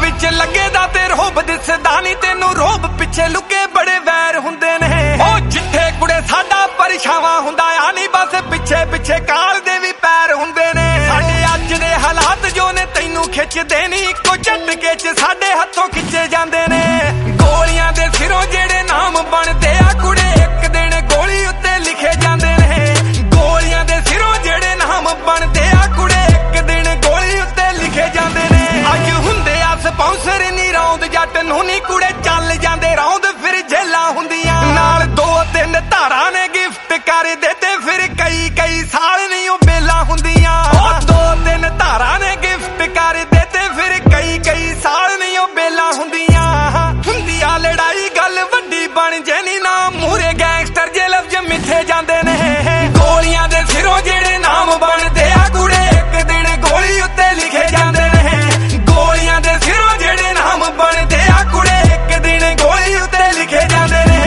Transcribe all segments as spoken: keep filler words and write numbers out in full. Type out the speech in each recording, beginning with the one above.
विच लगे दा ते रोब दिसदा नी तेनू रोब पिछे लुके बड़े वैर हुंदे ने ओ जिथे कुड़े साडा परछावां हुंदा आ नी बस पिछे पिछे काल दे भी पैर हुंदे ने साडे अज दे हालात जो ने तैनू खिचदे नी इक्को झटके च साडे हत्थों खिचे जांदे ने गोलियां दे सिरों जेड़े नाम बनदे आ कुड़े एक दिन गोली उत्ते लिखे जांदे ने गोलियां दे सिरों जेड़े नाम बनदे आ कुड़े एक दिन गोली उत्ते लिखे जांदे ने अज हुंदे आ स्पॉन्सर नी रौंद जट नूं नी कुड़े चल जांदे रौंद फिर जेलां हुंदियां नाल दो तीन धारां ने गिफ्ट कर देते फिर कई कई साल नहीं ओ बेलां हुंदियां ओ दो तीन धारां ने गिफ्ट कर देते फिर कई कई साल नहीं ओ बेलां हुंदियां हुंदिया लड़ाई गल वड्डी बन जैनी ना मूरे गैंगस्टर जे लफ्ज मिथे जांदे ने गोलियां दे सिरों जेड़े नाम बनदे आ कुड़े एक दिन गोली उत्ते लिखे जांदे ने गोलियां दे सिरों जेड़े नाम बनदे आ कुड़े एक दिन गोली उत्ते लिखे जांदे ने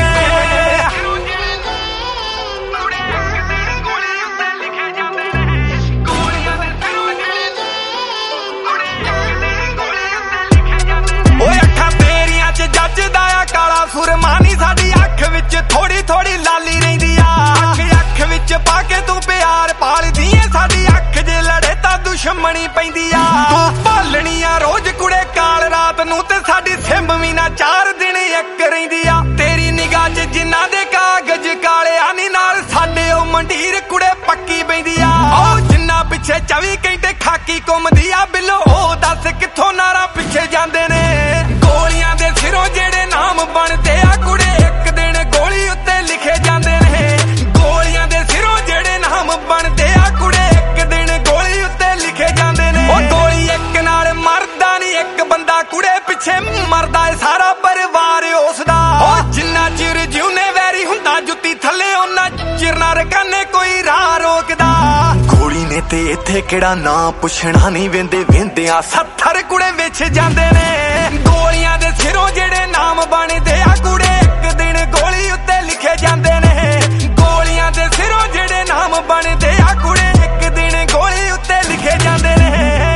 जजदा आ काला सुरमानी साडी अख विच थोड़ी थोड़ी लाली रहिंदी आ अख अख विच पाके तू प्यार पालदी ऐ साडी अख जे लड़े तां दुश्मनी पैंदी आ तू भालनी आ रोज कुड़े काल रात नूं ते साडी सिम भी ना चार दिन इक रहिंदी आ तेरी निगाह च जिन्ना दे कागज काले आनी नाल साडे ओ मंडीर कुड़े पक्की पैंदी आ ओ जिन्ना पिछे चौबी घंटे खाकी घुमदी आ बिलो ओ दस कित्थों नारा पिछे जांदे ने गोलियां दे सिरों जेड़े नाम बनदे आ कुड़े एक दिन गोली उत्ते लिखे जांदे ने गोलियां दे सिरों जेड़े नाम बनदे आ कुड़े एक दिन गोली उत्ते लिखे जांदे ने ओ गोली एक नाल मरदा नी एक बंदा कुड़े पिछे मरदा है सारा परिवार उसदा ओ जिन्ना चिर जिउने वैरी हुंदा जुत्ती थल्ले ओना चिर ना रकाने कोई राह रोकदा गोली ने ते इत्थे केड़ा ना पुछना नहीं वेंदे वेंदियां सत्तर कुड़े विच जांदे ने गोलियां दे सिरों जेड़े नाम बनदे आ कुड़े एक दिन गोली उत्ते लिखे जांदे ने गोलियां दे सिरों जेड़े नाम बनदे आ कुड़े एक दिन गोली उत्ते लिखे जांदे ने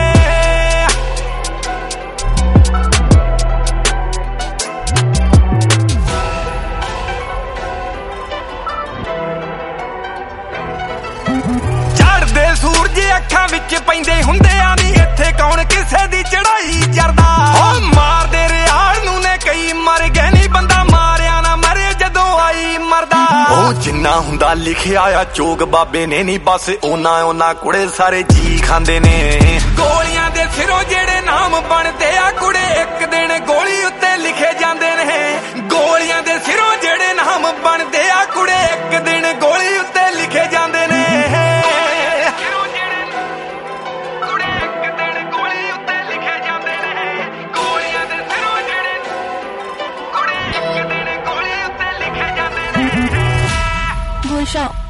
चढ़दे सूरज अखां विच पैंदे हुंदे आ नी इत्थे कौन किसे दी चढ़ाई चढ़दा ओ मारदे रियाल नूं ने कई मर गए नी बंदा मारिया ना मरे जदों आई मरदा ओ जिन्ना हुंदा लिखिया आ चोग बाबे ने नी बस ओना ओना कुड़े सारे जी खांदे ने गोलियां दे सिरों जेड़े नाम बनदे आ कुड़े एक दिन गोली उत्ते लिखे जांदे ने गोलियां दे सिरों जेड़े नाम बनदे आ कुड़े एक दिन गोली उत्ते लिखे जांदे ने Shop.